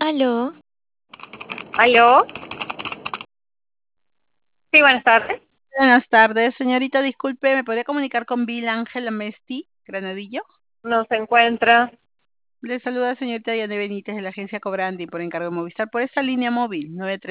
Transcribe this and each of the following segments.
Aló, ¿Aló? Sí, buenas tardes. Buenas tardes, señorita, disculpe, ¿me podría comunicar con Bill Ángel Amesti, Granadillo? No se encuentra. Le saluda señorita Diane Benítez de la agencia Cobrandi por encargo de Movistar por esta línea móvil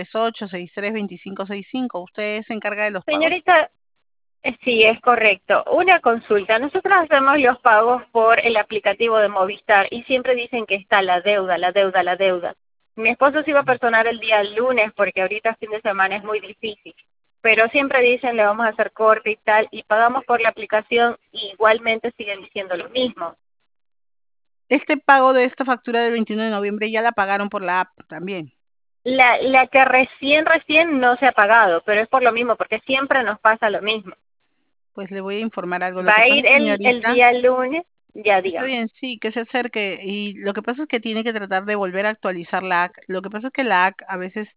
938-632565. ¿Usted se encarga de los pagos? Señorita, sí, es correcto. Una consulta. Nosotros hacemos los pagos por el aplicativo de Movistar y siempre dicen que está la deuda, la deuda, la deuda. Mi esposo se iba a personar el día lunes porque ahorita fin de semana es muy difícil. Pero siempre dicen le vamos a hacer corte y tal y pagamos por la aplicación y igualmente siguen diciendo lo mismo. Este pago de esta factura del 21 de noviembre ya la pagaron por la app también. La que recién no se ha pagado, pero es por lo mismo, porque siempre nos pasa lo mismo. Pues le voy a informar algo. Lo Va que a pasa, ir el señorita, día lunes, ya está dígame. bien, sí, que se acerque. Y lo que pasa es que tiene que tratar de volver a actualizar la AC. Lo que pasa es que la AC a veces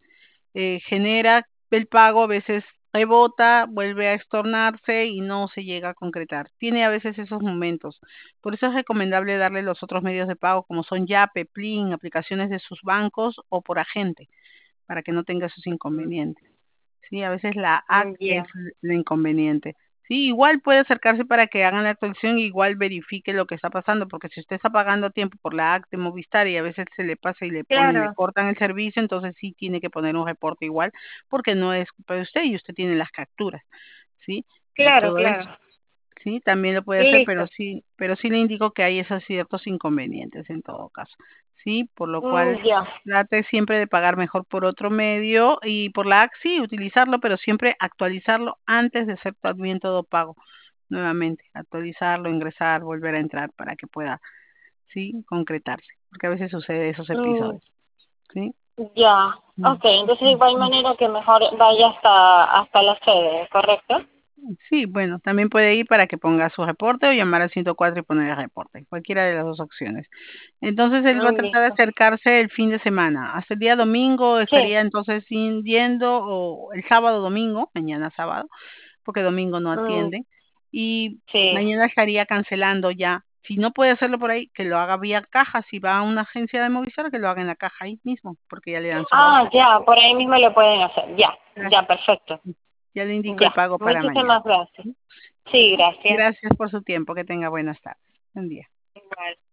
genera el pago, a veces rebota, vuelve a estornarse y no se llega a concretar. Tiene a veces esos momentos. Por eso es recomendable darle los otros medios de pago como son Yape, Plin, aplicaciones de sus bancos o por agente, para que no tenga esos inconvenientes. Sí, a veces la AC es Ya, el inconveniente. Sí, igual puede acercarse para que hagan la actualización, igual verifique lo que está pasando, porque si usted está pagando a tiempo por la AC de Movistar y a veces se le pasa y le ponen, le claro, cortan el servicio, entonces sí tiene que poner un reporte igual, porque no es culpa de usted y usted tiene las capturas, ¿sí? De claro, todo eso. claro. Sí, también lo puede hacer, Listo. pero sí le indico que hay esos ciertos inconvenientes en todo caso. Sí, por lo cual Ya. trate siempre de pagar mejor por otro medio y por la AXI utilizarlo, pero siempre actualizarlo antes de hacer también todo pago. Nuevamente, actualizarlo, ingresar, volver a entrar para que pueda, sí, concretarse, porque a veces sucede esos Mm, episodios, ¿sí? ya. Mm. Ok, entonces de igual manera que mejor vaya hasta la sede, ¿correcto? Sí, bueno, también puede ir para que ponga su reporte o llamar al 104 y poner el reporte, cualquiera de las dos opciones. Entonces él va a tratar de Listo. acercarse el fin de semana. Hasta el día domingo Sí. estaría entonces yendo, o el sábado domingo, mañana sábado, porque domingo no Mm, atiende, y sí. mañana estaría cancelando ya. Si no puede hacerlo por ahí, que lo haga vía caja. Si va a una agencia de Movistar, que lo haga en la caja ahí mismo, porque ya le dan su Ah, voucher. ya, por ahí mismo lo pueden hacer. Ya, ya, Gracias. perfecto. Ya le indico el Ya. pago para mañana. Muchísimas gracias. Sí, gracias. Gracias por su tiempo. Que tenga buenas tardes. Buen día. Igual.